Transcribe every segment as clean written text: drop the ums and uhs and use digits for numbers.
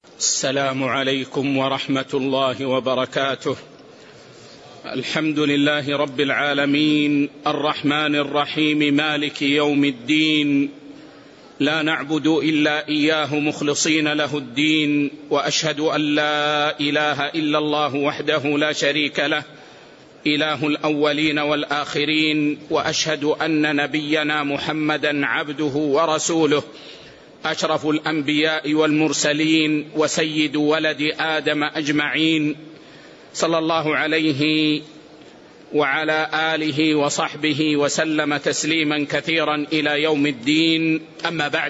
السلام عليكم ورحمة الله وبركاته. الحمد لله رب العالمين الرحمن الرحيم مالك يوم الدين، لا نعبد إلا إياه مخلصين له الدين، وأشهد أن لا إله إلا الله وحده لا شريك له إله الأولين والآخرين، وأشهد أن نبينا محمدا عبده ورسوله أشرف الأنبياء والمرسلين وسيد ولد آدم أجمعين، صلى الله عليه وعلى آله وصحبه وسلم تسليما كثيرا إلى يوم الدين. أما بعد،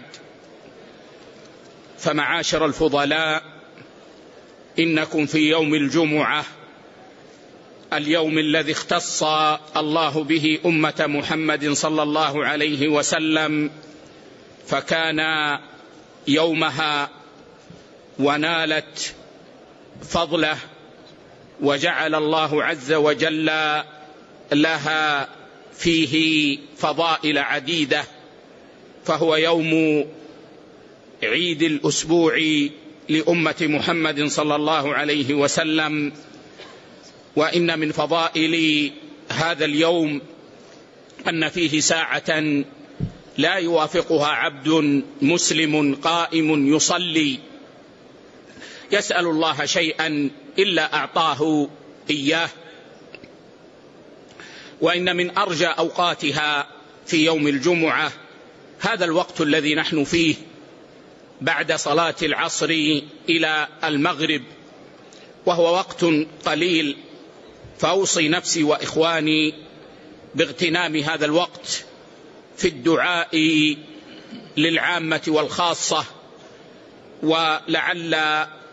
فمعاشر الفضلاء، إنكم في يوم الجمعة، اليوم الذي اختص الله به أمة محمد صلى الله عليه وسلم، فكان يومها ونالت فضله، وجعل الله عز وجل لها فيه فضائل عديدة، فهو يوم عيد الأسبوع لأمة محمد صلى الله عليه وسلم. وإن من فضائل هذا اليوم أن فيه ساعة لا يوافقها عبد مسلم قائم يصلي يسأل الله شيئا إلا أعطاه إياه. وإن من أرجى أوقاتها في يوم الجمعة هذا الوقت الذي نحن فيه بعد صلاة العصر إلى المغرب، وهو وقت قليل، فأوصي نفسي وإخواني باغتنام هذا الوقت في الدعاء للعامة والخاصة، ولعل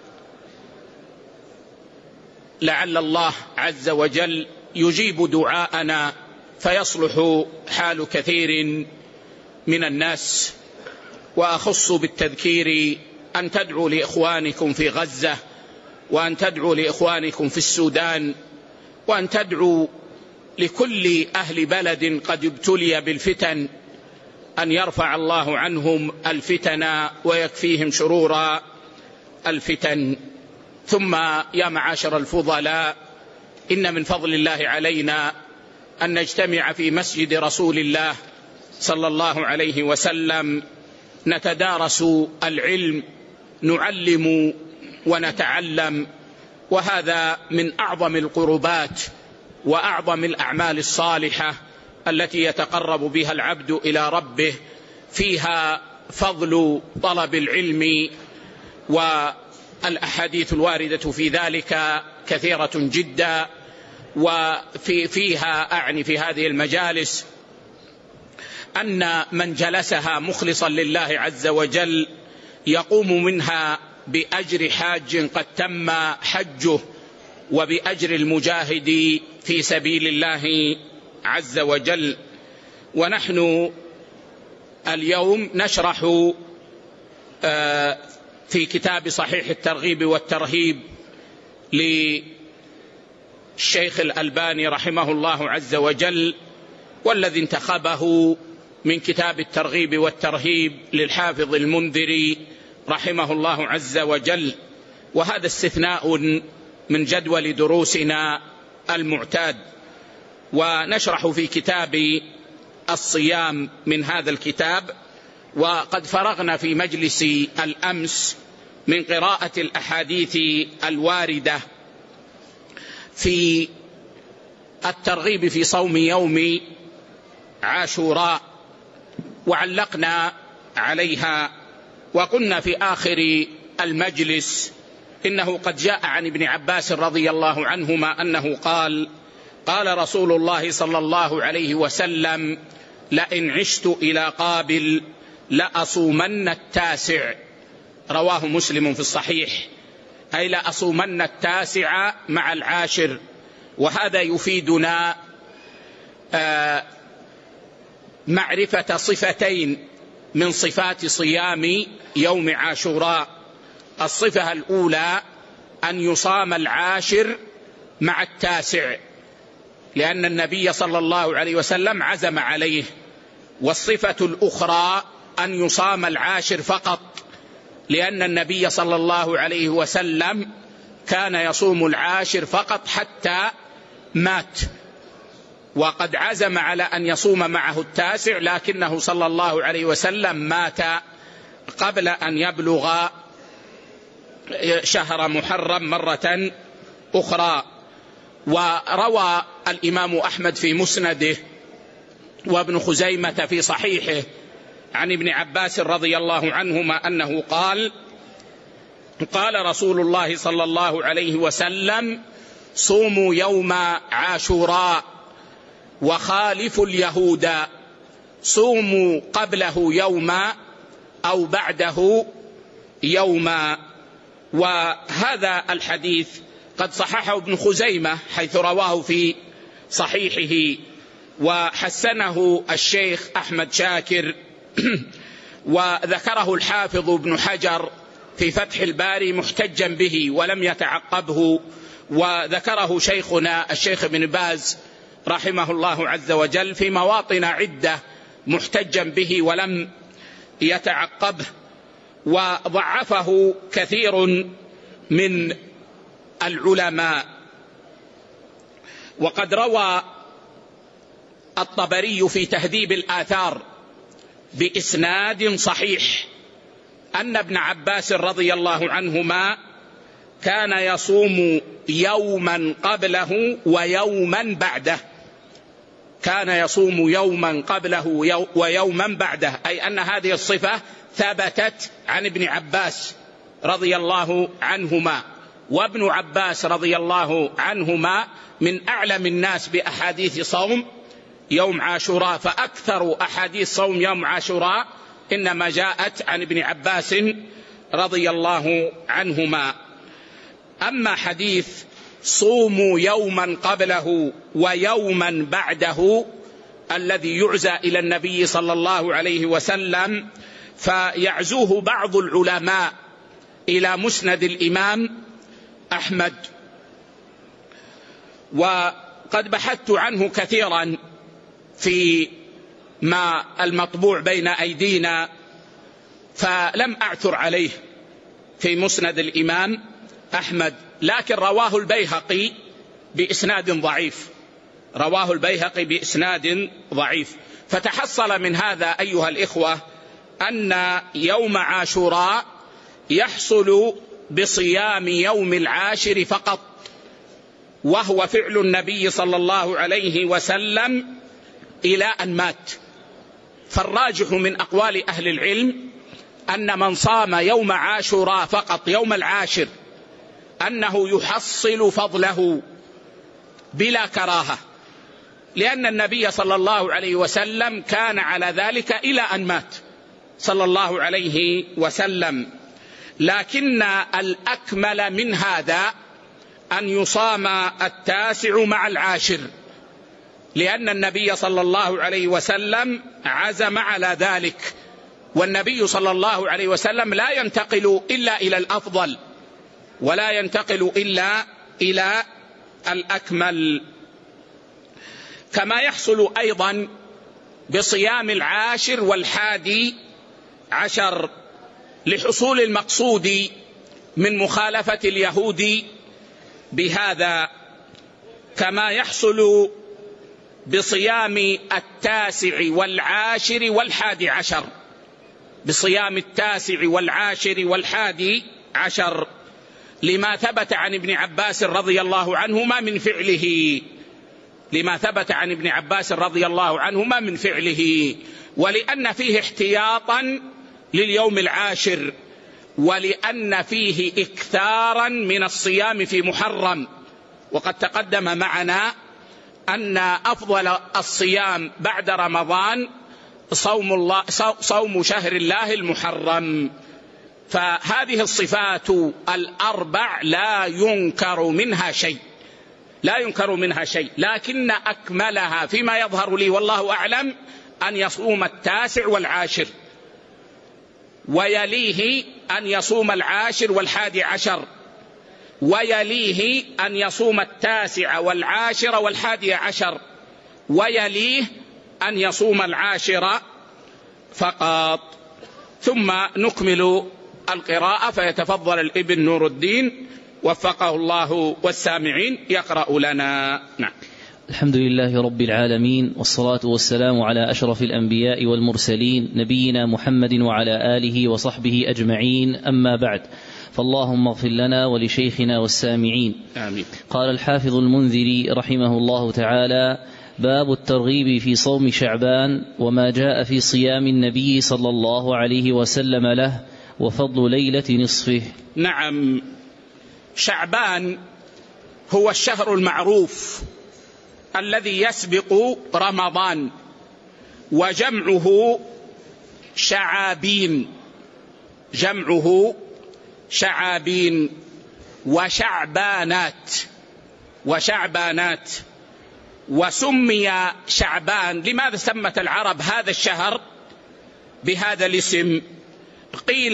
الله عز وجل يجيب دعاءنا فيصلح حال كثير من الناس. وأخص بالتذكير أن تدعوا لإخوانكم في غزة، وأن تدعوا لإخوانكم في السودان، وأن تدعوا لكل أهل بلد قد ابتلي بالفتن أن يرفع الله عنهم الفتن ويكفيهم شرور الفتن. ثم يا معاشر الفضلاء، إن من فضل الله علينا أن نجتمع في مسجد رسول الله صلى الله عليه وسلم، نتدارس العلم، نعلم ونتعلم، وهذا من أعظم القربات وأعظم الأعمال الصالحة التي يتقرب بها العبد إلى ربه، فيها فضل طلب العلم، والأحاديث الواردة في ذلك كثيرة جدا. وفيها أعني في هذه المجالس أن من جلسها مخلصا لله عز وجل يقوم منها بأجر حاج قد تم حجه، وبأجر المجاهد في سبيل الله عز وجل. ونحن اليوم نشرح في كتاب صحيح الترغيب والترهيب للشيخ الألباني رحمه الله عز وجل، والذي انتخبه من كتاب الترغيب والترهيب للحافظ المنذري رحمه الله عز وجل. وهذا استثناء من جدول دروسنا المعتاد. ونشرح في كتاب الصيام من هذا الكتاب، وقد فرغنا في مجلس الأمس من قراءة الأحاديث الواردة في الترغيب في صوم يوم عاشوراء، وعلقنا عليها، وقلنا في آخر المجلس إنه قد جاء عن ابن عباس رضي الله عنهما أنه قال: قال رسول الله صلى الله عليه وسلم: لئن عشت إلى قابل لأصومن التاسع. رواه مسلم في الصحيح، أي لأصومن التاسع مع العاشر. وهذا يفيدنا معرفة صفتين من صفات صيام يوم عاشوراء. الصفة الأولى أن يصام العاشر مع التاسع، لأن النبي صلى الله عليه وسلم عزم عليه. والصفة الأخرى أن يصام العاشر فقط، لأن النبي صلى الله عليه وسلم كان يصوم العاشر فقط حتى مات، وقد عزم على أن يصوم معه التاسع، لكنه صلى الله عليه وسلم مات قبل أن يبلغ شهر محرم مرة أخرى. وروى الإمام أحمد في مسنده وابن خزيمة في صحيحه عن ابن عباس رضي الله عنهما أنه قال: قال رسول الله صلى الله عليه وسلم: صوموا يوم عاشوراء وخالفوا اليهود، صوموا قبله يوما أو بعده يوما. وهذا الحديث قد صححه ابن خزيمة حيث رواه في صحيحه، وحسنه الشيخ أحمد شاكر، وذكره الحافظ ابن حجر في فتح الباري محتجا به ولم يتعقبه، وذكره شيخنا الشيخ ابن باز رحمه الله عز وجل في مواطن عدة محتجا به ولم يتعقبه، وضعفه كثير من العلماء. وقد روى الطبري في تهذيب الآثار بإسناد صحيح أن ابن عباس رضي الله عنهما كان يصوم يوما قبله ويوما بعده، كان يصوم يوما قبله ويوما بعده، أي أن هذه الصفة ثبتت عن ابن عباس رضي الله عنهما. وابن عباس رضي الله عنهما من أعلم الناس بأحاديث صوم يوم عاشوراء، فأكثر أحاديث صوم يوم عاشوراء إنما جاءت عن ابن عباس رضي الله عنهما. أما حديث صوموا يوما قبله ويوما بعده الذي يعزى إلى النبي صلى الله عليه وسلم، فيعزوه بعض العلماء إلى مسند الإمام أحمد، وقد بحثت عنه كثيرا في ما المطبوع بين أيدينا فلم أعثر عليه في مسند الإمام أحمد، لكن رواه البيهقي بإسناد ضعيف، رواه البيهقي بإسناد ضعيف. فتحصل من هذا أيها الإخوة أن يوم عاشوراء يحصل بصيام يوم العاشر فقط، وهو فعل النبي صلى الله عليه وسلم إلى أن مات. فالراجح من أقوال أهل العلم أن من صام يوم عاشوراء فقط يوم العاشر أنه يحصل فضله بلا كراهة، لأن النبي صلى الله عليه وسلم كان على ذلك إلى أن مات صلى الله عليه وسلم. لكن الأكمل من هذا أن يصام التاسع مع العاشر، لأن النبي صلى الله عليه وسلم عزم على ذلك، والنبي صلى الله عليه وسلم لا ينتقل إلا إلى الأفضل ولا ينتقل إلا إلى الأكمل. كما يحصل أيضا بصيام العاشر والحادي عشر لحصول المقصود من مخالفة اليهود بهذا، كما يحصل بصيام التاسع والعاشر والحادي عشر، بصيام التاسع والعاشر والحادي عشر، لما ثبت عن ابن عباس رضي الله عنهما من فعله، لما ثبت عن ابن عباس رضي الله عنهما من فعله، ولأن فيه احتياطا لليوم العاشر، ولأن فيه إكثارا من الصيام في محرم. وقد تقدم معنا أن أفضل الصيام بعد رمضان صوم شهر الله المحرم. فهذه الصفات الأربع لا ينكر منها شيء، لا ينكر منها شيء، لكن أكملها فيما يظهر لي والله أعلم أن يصوم التاسع والعاشر، ويليه أن يصوم العاشر والحادي عشر، ويليه أن يصوم التاسع والعاشر والحادي عشر، ويليه أن يصوم العاشر فقط. ثم نكمل القراءة، فيتفضل الابن نور الدين وفقه الله والسامعين يقرأ لنا. نعم. الحمد لله رب العالمين، والصلاة والسلام على أشرف الأنبياء والمرسلين نبينا محمد وعلى آله وصحبه أجمعين، أما بعد، فاللهم اغفر لنا ولشيخنا والسامعين. آمين. قال الحافظ المنذري رحمه الله تعالى: باب الترغيب في صوم شعبان وما جاء في صيام النبي صلى الله عليه وسلم له وفضل ليلة نصفه. نعم، شعبان هو الشهر المعروف الذي يسبق رمضان، وجمعه شعابين، جمعه شعابين وشعبانات. وسمي شعبان، لماذا سمت العرب هذا الشهر بهذا الاسم؟ قيل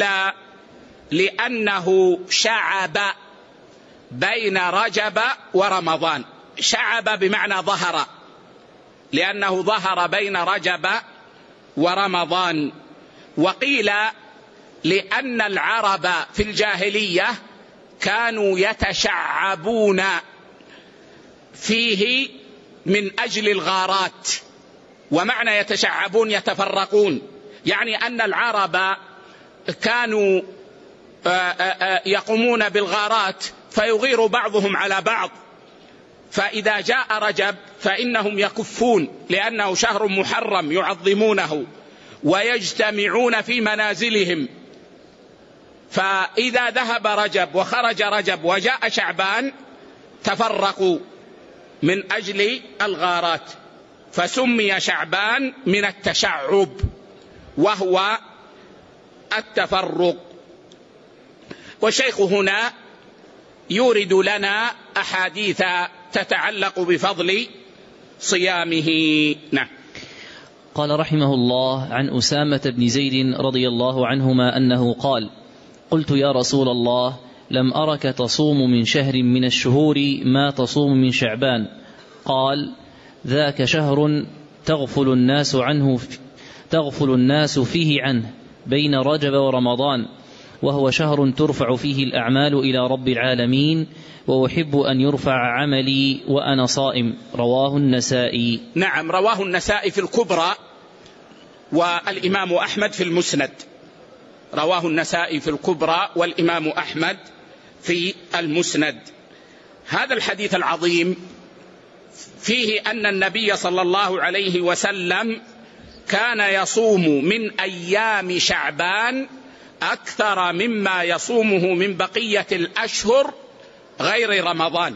لأنه شعب بين رجب ورمضان. شعب بمعنى ظهر، لأنه ظهر بين رجب ورمضان. وقيل لأن العرب في الجاهلية كانوا يتشعبون فيه من أجل الغارات. ومعنى يتشعبون يتفرقون، يعني أن العرب كانوا يقومون بالغارات فيغير بعضهم على بعض، فإذا جاء رجب فإنهم يكفون، لأنه شهر محرم يعظمونه ويجتمعون في منازلهم. فإذا ذهب رجب وخرج رجب وجاء شعبان تفرقوا من أجل الغارات، فسمي شعبان من التشعب وهو التفرق. والشيخ هنا يورد لنا أحاديث تتعلق بفضل صيامه. نعم. قال رحمه الله: عن أسامة بن زيد رضي الله عنهما أنه قال: قلت يا رسول الله، لم أرك تصوم من شهر من الشهور ما تصوم من شعبان. قال: ذاك شهر تغفل الناس فيه عنه بين رجب ورمضان، وهو شهر ترفع فيه الأعمال إلى رب العالمين، وأحب أن يرفع عملي وأنا صائم. رواه النسائي. نعم، رواه النسائي في الكبرى، والإمام أحمد في المسند. رواه النسائي في الكبرى والإمام أحمد في المسند. هذا الحديث العظيم فيه أن النبي صلى الله عليه وسلم كان يصوم من أيام شعبان أكثر مما يصومه من بقية الأشهر غير رمضان،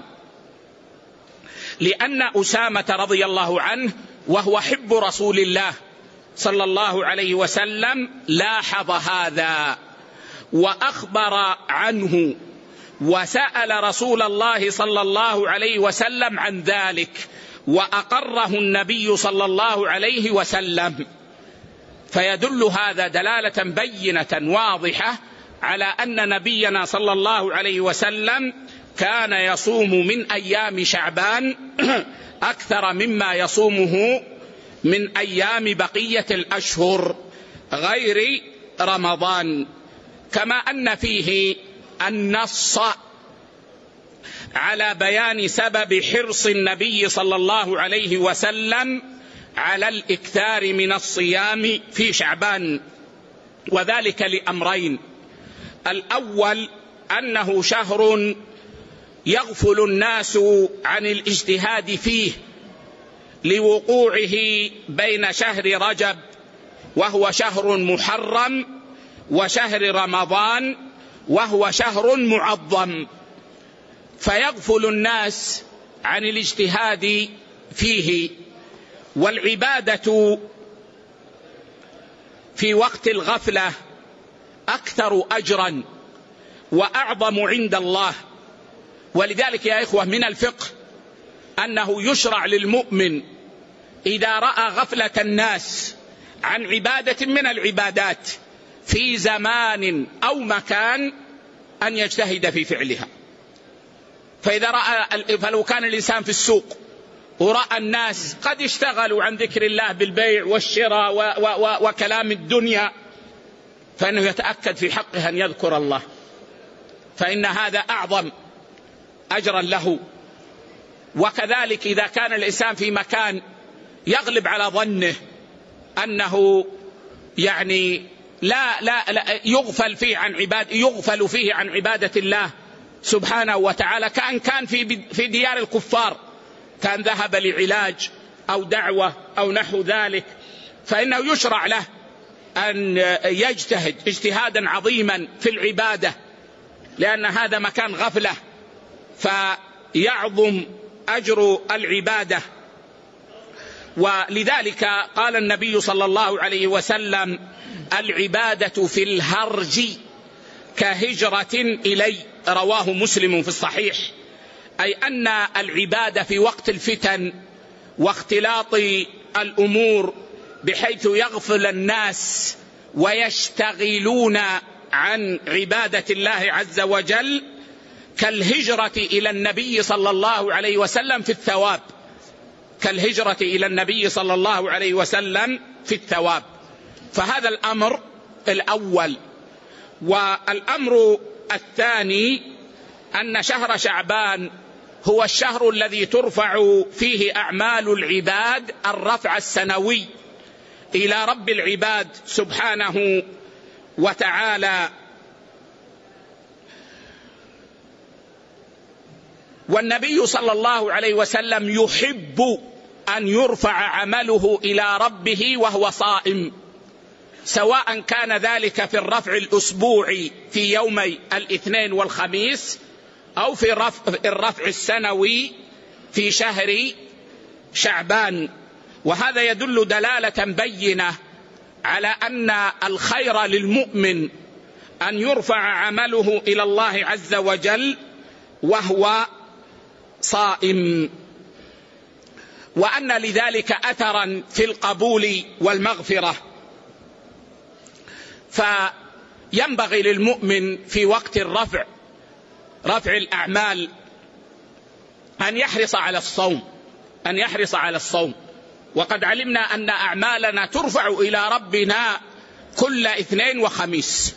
لأن أسامة رضي الله عنه وهو حب رسول الله صلى الله عليه وسلم لاحظ هذا وأخبر عنه، وسأل رسول الله صلى الله عليه وسلم عن ذلك، وأقره النبي صلى الله عليه وسلم. فيدل هذا دلالة بينة واضحة على أن نبينا صلى الله عليه وسلم كان يصوم من أيام شعبان أكثر مما يصومه من أيام بقية الأشهر غير رمضان. كما أن فيه النص على بيان سبب حرص النبي صلى الله عليه وسلم على الإكثار من الصيام في شعبان، وذلك لأمرين: الأول أنه شهر يغفل الناس عن الاجتهاد فيه لوقوعه بين شهر رجب وهو شهر محرم وشهر رمضان وهو شهر معظم، فيغفل الناس عن الاجتهاد فيه. والعبادة في وقت الغفلة أكثر أجرا وأعظم عند الله. ولذلك يا إخوة من الفقه أنه يشرع للمؤمن إذا رأى غفلة الناس عن عبادة من العبادات في زمان أو مكان أن يجتهد في فعلها. فلو كان الإنسان في السوق ورأى الناس قد اشتغلوا عن ذكر الله بالبيع والشراء وكلام الدنيا، فإنه يتأكد في حقه أن يذكر الله، فإن هذا أعظم أجرا له. وكذلك إذا كان الإنسان في مكان يغلب على ظنه أنه يعني لا يغفل فيه عن عبادة الله سبحانه وتعالى، كأن كان في ديار الكفار، كان ذهب لعلاج أو دعوة أو نحو ذلك، فإنه يشرع له أن يجتهد اجتهادا عظيما في العبادة، لأن هذا مكان غفلة فيعظم أجر العبادة. ولذلك قال النبي صلى الله عليه وسلم: العبادة في الهرج كهجرة إلي، رواه مسلم في الصحيح. أي أن العبادة في وقت الفتن واختلاط الأمور بحيث يغفل الناس ويشتغلون عن عبادة الله عز وجل كالهجرة إلى النبي صلى الله عليه وسلم في الثواب، كالهجرة إلى النبي صلى الله عليه وسلم في الثواب. فهذا الأمر الأول. والأمر الثاني أن شهر شعبان هو الشهر الذي ترفع فيه أعمال العباد الرفع السنوي إلى رب العباد سبحانه وتعالى. والنبي صلى الله عليه وسلم يحب أن يرفع عمله إلى ربه وهو صائم، سواء كان ذلك في الرفع الأسبوعي في يومي الاثنين والخميس، أو في الرفع السنوي في شهر شعبان. وهذا يدل دلالة بينة على أن الخير للمؤمن أن يرفع عمله إلى الله عز وجل وهو صائم، وأن لذلك أثرا في القبول والمغفرة. فينبغي للمؤمن في وقت رفع الأعمال أن يحرص على الصوم، وقد علمنا أن أعمالنا ترفع إلى ربنا كل اثنين وخميس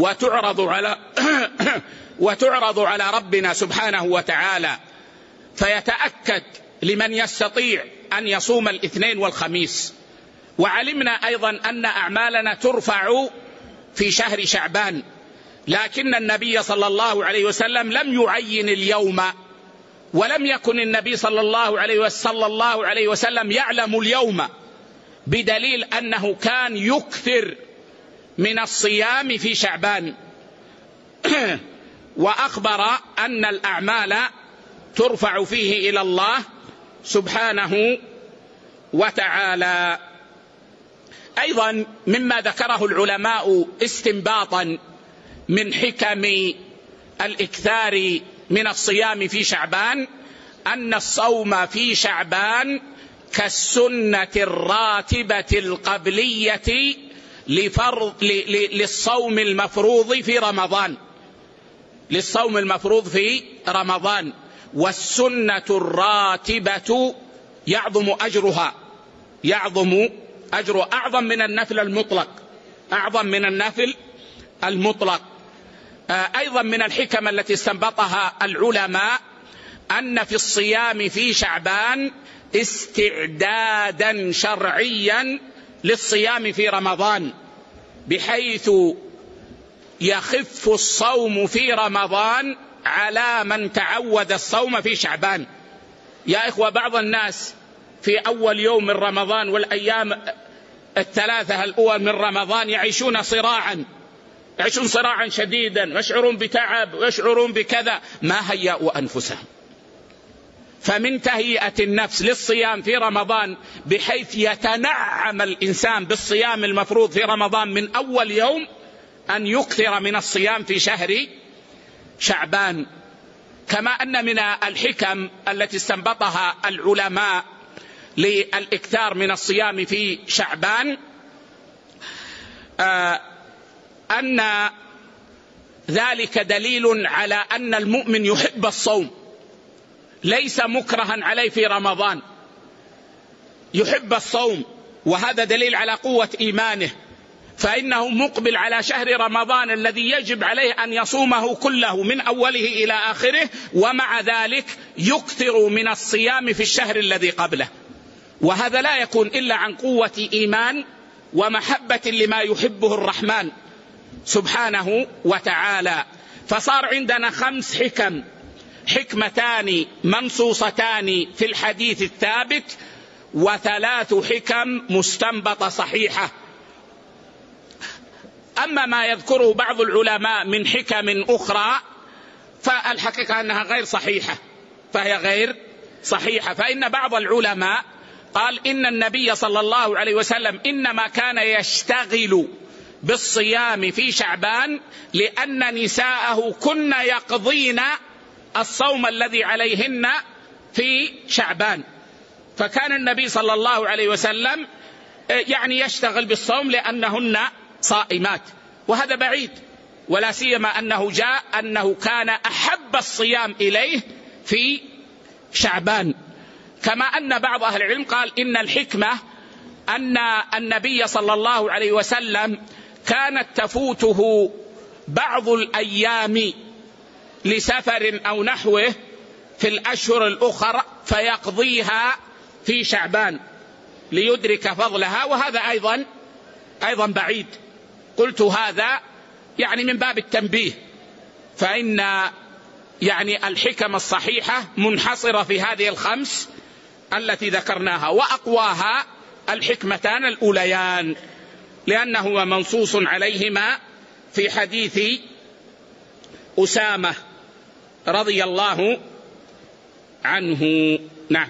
وتعرض على ربنا سبحانه وتعالى، فيتأكد لمن يستطيع أن يصوم الاثنين والخميس. وعلمنا أيضا أن أعمالنا ترفع في شهر شعبان، لكن النبي صلى الله عليه وسلم لم يعين اليوم، ولم يكن النبي صلى الله عليه وسلم يعلم اليوم، بدليل أنه كان يكثر من الصيام في شعبان وأخبر أن الأعمال ترفع فيه إلى الله سبحانه وتعالى. أيضا مما ذكره العلماء استنباطا من حكم الإكثار من الصيام في شعبان أن الصوم في شعبان كالسنة الراتبة القبلية للصوم المفروض في رمضان، والسنة الراتبة يعظم أجرها أعظم من النفل المطلق. أيضا من الحكم التي استنبطها العلماء أن في الصيام في شعبان استعدادا شرعيا للصيام في رمضان، بحيث يخف الصوم في رمضان على من تعود الصوم في شعبان. يا إخوة، بعض الناس في أول يوم من رمضان والأيام الثلاثة الأول من رمضان يعيشون صراعا شديدا، ويشعرون بتعب ويشعرون بكذا، ما هيأوا أنفسهم. فمن تهيئة النفس للصيام في رمضان بحيث يتنعم الإنسان بالصيام المفروض في رمضان من أول يوم أن يكثر من الصيام في شهر شعبان. كما أن من الحكم التي استنبطها العلماء للإكثار من الصيام في شعبان أن ذلك دليل على أن المؤمن يحب الصوم، ليس مكرها عليه في رمضان، يحب الصوم، وهذا دليل على قوة إيمانه. فإنه مقبل على شهر رمضان الذي يجب عليه أن يصومه كله من أوله إلى آخره، ومع ذلك يكثر من الصيام في الشهر الذي قبله. وهذا لا يكون إلا عن قوة إيمان ومحبة لما يحبه الرحمن سبحانه وتعالى. فصار عندنا 5 حكم، حكمتان منصوصتان في الحديث الثابت، و3 حكم مستنبطة صحيحة. أما ما يذكره بعض العلماء من حكم أخرى فالحقيقة أنها غير صحيحة، فهي غير صحيحة. فإن بعض العلماء قال إن النبي صلى الله عليه وسلم إنما كان يشتغل بالصيام في شعبان لأن نساءه كن يقضين الصوم الذي عليهن في شعبان، فكان النبي صلى الله عليه وسلم يعني يشتغل بالصوم لأنهن صائمات، وهذا بعيد، ولا سيما أنه جاء أنه كان أحب الصيام إليه في شعبان. كما أن بعض أهل العلم قال إن الحكمة أن النبي صلى الله عليه وسلم كانت تفوته بعض الأيام لسفر أو نحوه في الأشهر الأخرى فيقضيها في شعبان ليدرك فضلها، وهذا أيضا بعيد. قلت هذا يعني من باب التنبيه، فإن يعني الحكم الصحيحة منحصرة في هذه ال5 التي ذكرناها، وأقواها الحكمتان الأوليان لأنه منصوص عليهما في حديث أسامة رضي الله عنه. نعم.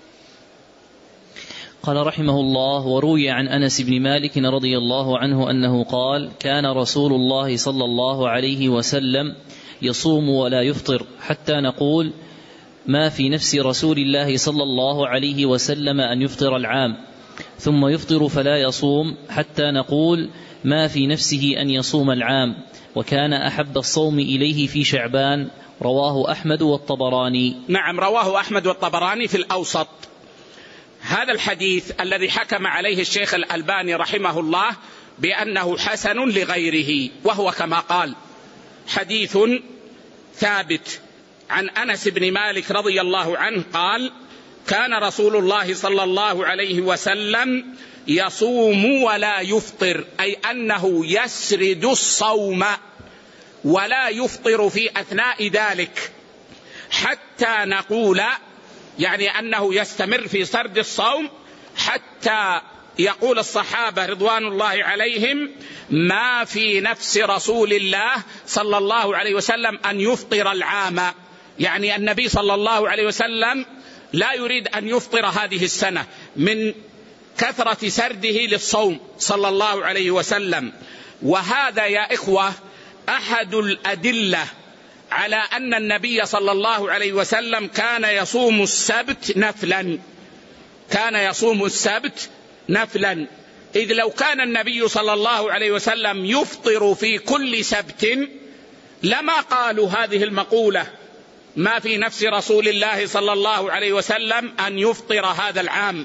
قال رحمه الله: وروي عن أنس بن مالك رضي الله عنه أنه قال: كان رسول الله صلى الله عليه وسلم يصوم ولا يفطر حتى نقول ما في نفس رسول الله صلى الله عليه وسلم أن يفطر العام، ثم يفطر فلا يصوم حتى نقول ما في نفسه أن يصوم العام، وكان أحب الصوم إليه في شعبان. رواه أحمد والطبراني. نعم، رواه أحمد والطبراني في الأوسط. هذا الحديث الذي حكم عليه الشيخ الألباني رحمه الله بأنه حسن لغيره، وهو كما قال حديث ثابت عن أنس بن مالك رضي الله عنه قال: كان رسول الله صلى الله عليه وسلم يصوم ولا يفطر، أي أنه يسرد الصوم ولا يفطر في أثناء ذلك، حتى نقول يعني أنه يستمر في سرد الصوم حتى يقول الصحابة رضوان الله عليهم: ما في نفس رسول الله صلى الله عليه وسلم أن يفطر العام، يعني النبي صلى الله عليه وسلم لا يريد أن يفطر هذه السنة من كثرة سرده للصوم صلى الله عليه وسلم. وهذا يا إخوة أحد الأدلة على أن النبي صلى الله عليه وسلم كان يصوم السبت نفلا، كان يصوم السبت نفلا، إذ لو كان النبي صلى الله عليه وسلم يفطر في كل سبت لما قالوا هذه المقولة: ما في نفس رسول الله صلى الله عليه وسلم أن يفطر هذا العام.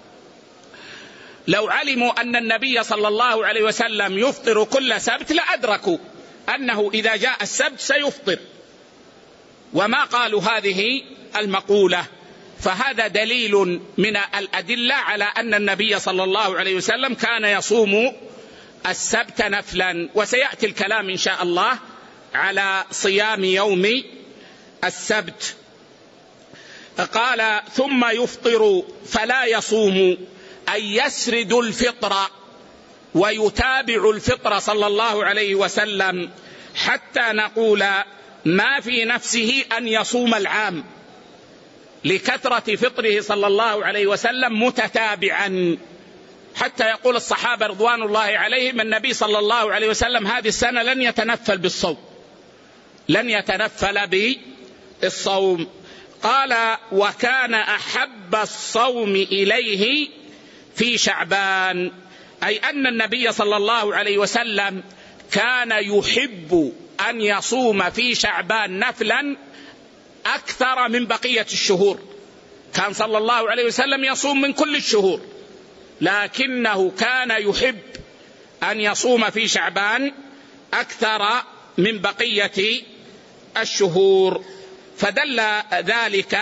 لو علموا أن النبي صلى الله عليه وسلم يفطر كل سبت لأدركوا أنه إذا جاء السبت سيفطر، وما قالوا هذه المقولة. فهذا دليل من الأدلة على أن النبي صلى الله عليه وسلم كان يصوم السبت نفلا. وسيأتي الكلام إن شاء الله على صيام يوم السبت. قال: ثم يفطر فلا يصوم، أي يسرد الفطر ويتابع الفطر صلى الله عليه وسلم حتى نقول ما في نفسه أن يصوم العام، لكثرة فطره صلى الله عليه وسلم متتابعا، حتى يقول الصحابة رضوان الله عليهم: النبي صلى الله عليه وسلم هذه السنة لن يتنفل بالصوم، لن يتنفل بالصوم. قال: وكان أحب الصوم إليه في شعبان، أي أن النبي صلى الله عليه وسلم كان يحب أن يصوم في شعبان نفلا أكثر من بقية الشهور. كان صلى الله عليه وسلم يصوم من كل الشهور، لكنه كان يحب أن يصوم في شعبان أكثر من بقية الشهور، فدل ذلك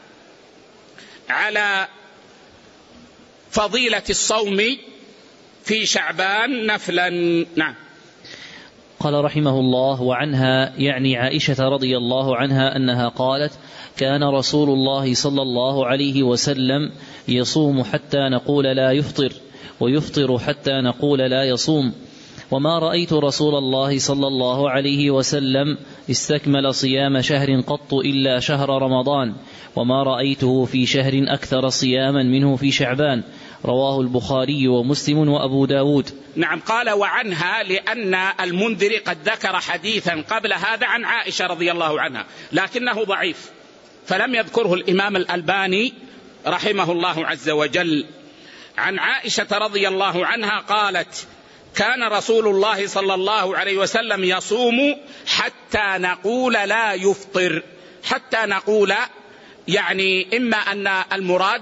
على فضيلة الصوم في شعبان نفلا. نعم. قال رحمه الله: وعنها يعني عائشة رضي الله عنها أنها قالت: كان رسول الله صلى الله عليه وسلم يصوم حتى نقول لا يفطر، ويفطر حتى نقول لا يصوم، وما رأيت رسول الله صلى الله عليه وسلم استكمل صيام شهر قط إلا شهر رمضان، وما رأيته في شهر أكثر صياما منه في شعبان. رواه البخاري ومسلم وأبو داود. نعم. قال وعنها لأن المنذر قد ذكر حديثا قبل هذا عن عائشة رضي الله عنها لكنه ضعيف، فلم يذكره الإمام الألباني رحمه الله عز وجل. عن عائشة رضي الله عنها قالت: كان رسول الله صلى الله عليه وسلم يصوم حتى نقول لا يفطر. حتى نقول يعني إما أن المراد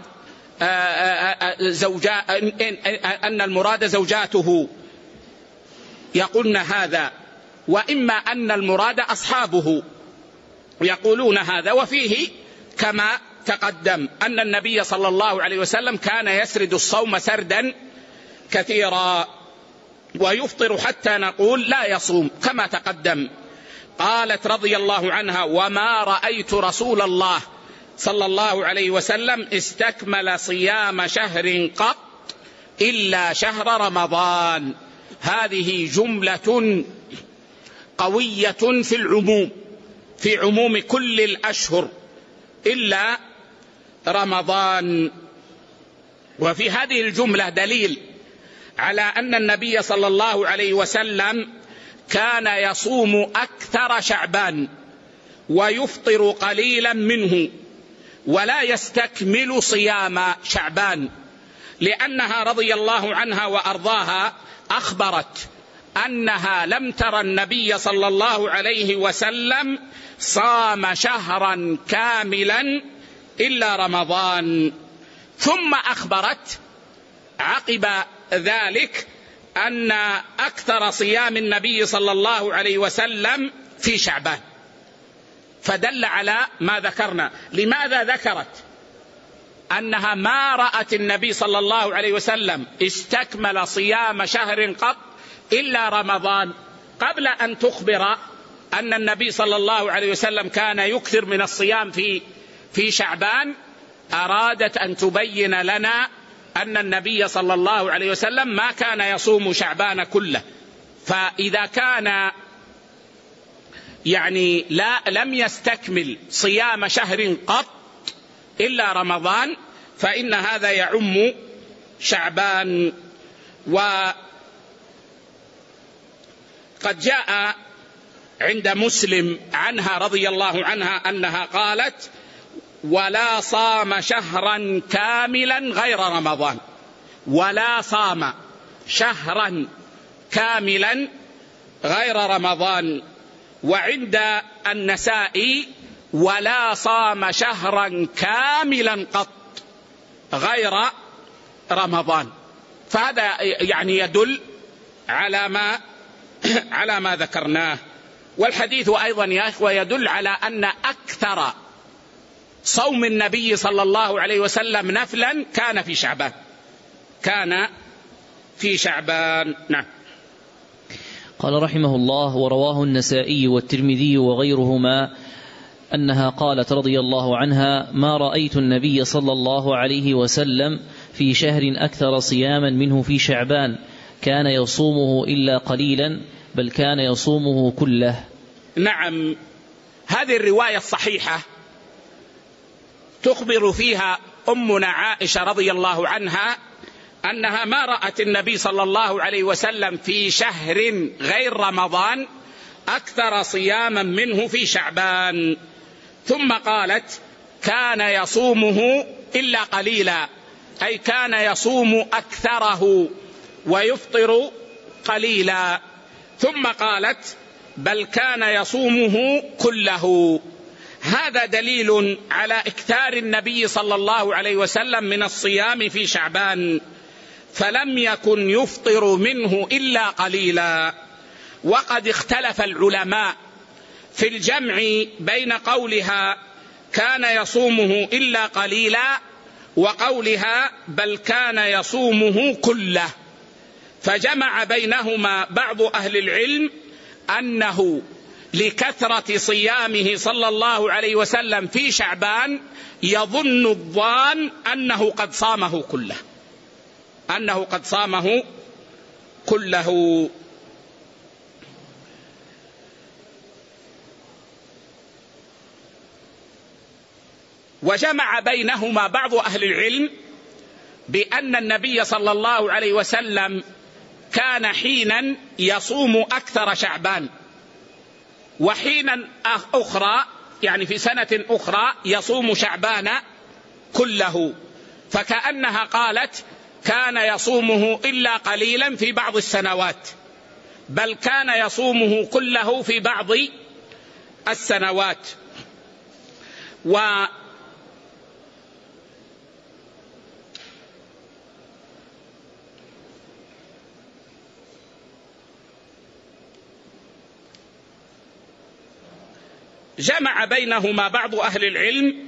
زوجاته يقولن هذا، وإما أن المراد أصحابه يقولون هذا. وفيه كما تقدم أن النبي صلى الله عليه وسلم كان يسرد الصوم سردا كثيرا، ويفطر حتى نقول لا يصوم كما تقدم. قالت رضي الله عنها: وما رأيت رسول الله صلى الله عليه وسلم استكمل صيام شهر قط إلا شهر رمضان. هذه جملة قوية في العموم، في عموم كل الأشهر إلا رمضان. وفي هذه الجملة دليل على أن النبي صلى الله عليه وسلم كان يصوم أكثر شعبان ويفطر قليلا منه ولا يستكمل صيام شعبان، لأنها رضي الله عنها وأرضاها أخبرت أنها لم ترى النبي صلى الله عليه وسلم صام شهرا كاملا إلا رمضان. ثم أخبرت عقب ذلك أن أكثر صيام النبي صلى الله عليه وسلم في شعبان، فدل على ما ذكرنا. لماذا ذكرت أنها ما رأت النبي صلى الله عليه وسلم استكمل صيام شهر قط إلا رمضان قبل أن تخبر أن النبي صلى الله عليه وسلم كان يكثر من الصيام في شعبان؟ أرادت أن تبين لنا أن النبي صلى الله عليه وسلم ما كان يصوم شعبان كله، فإذا كان يعني لم يستكمل صيام شهر قط إلا رمضان فإن هذا يعم شعبان. وقد جاء عند مسلم عنها رضي الله عنها أنها قالت: ولا صام شهرا كاملا غير رمضان. ولا صام شهرا كاملا غير رمضان. وعند النسائي: ولا صام شهرا كاملا قط غير رمضان. فهذا يعني يدل على ما ذكرناه. والحديث أيضا يا إخوة يدل على أن أكثر صوم النبي صلى الله عليه وسلم نفلا كان في شعبان. نعم. قال رحمه الله: ورواه النسائي والترمذي وغيرهما أنها قالت رضي الله عنها: ما رأيت النبي صلى الله عليه وسلم في شهر أكثر صياما منه في شعبان، كان يصومه إلا قليلا بل كان يصومه كله. نعم. هذه الرواية الصحيحة تخبر فيها أمنا عائشة رضي الله عنها أنها ما رأت النبي صلى الله عليه وسلم في شهر غير رمضان أكثر صياما منه في شعبان. ثم قالت: كان يصومه إلا قليلا، أي كان يصوم أكثره ويفطر قليلا. ثم قالت: بل كان يصومه كله. هذا دليل على إكثار النبي صلى الله عليه وسلم من الصيام في شعبان. فلم يكن يفطر منه إلا قليلا. وقد اختلف العلماء في الجمع بين قولها كان يصومه إلا قليلا وقولها بل كان يصومه كله، فجمع بينهما بعض أهل العلم أنه لكثرة صيامه صلى الله عليه وسلم في شعبان يظن الظان أنه قد صامه كله، أنه قد صامه كله. وجمع بينهما بعض أهل العلم بأن النبي صلى الله عليه وسلم كان حينا يصوم أكثر شعبان، وحينا أخرى يعني في سنة أخرى يصوم شعبان كله، فكأنها قالت كان يصومه إلا قليلا في بعض السنوات، بل كان يصومه كله في بعض السنوات. جمع بينهما بعض أهل العلم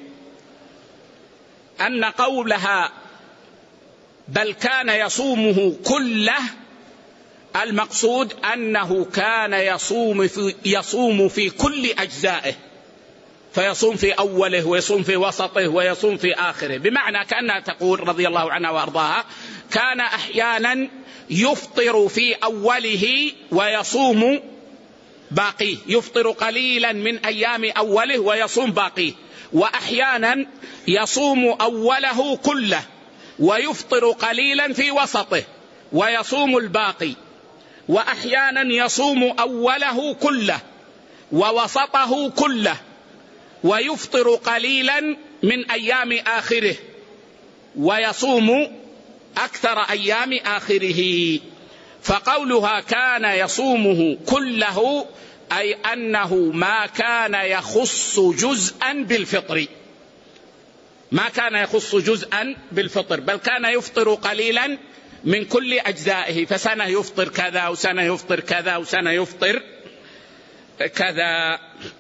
أن قولها بل كان يصومه كله المقصود أنه كان يصوم في كل أجزائه، فيصوم في أوله ويصوم في وسطه ويصوم في آخره، بمعنى كأنها تقول رضي الله عنها وأرضاها كان أحيانا يفطر في أوله ويصوم باقيه، يفطر قليلا من أيام أوله ويصوم باقيه، وأحيانا يصوم أوله كله ويفطر قليلا في وسطه ويصوم الباقي، وأحيانا يصوم أوله كله ووسطه كله ويفطر قليلا من أيام آخره ويصوم أكثر أيام آخره. فقولها كان يصومه كله أي أنه ما كان يخص جزءا بالفطر، ما كان يخص جزءا بالفطر، بل كان يفطر قليلا من كل أجزائه، فسنة يفطر كذا وسنة يفطر كذا وسنة يفطر كذا.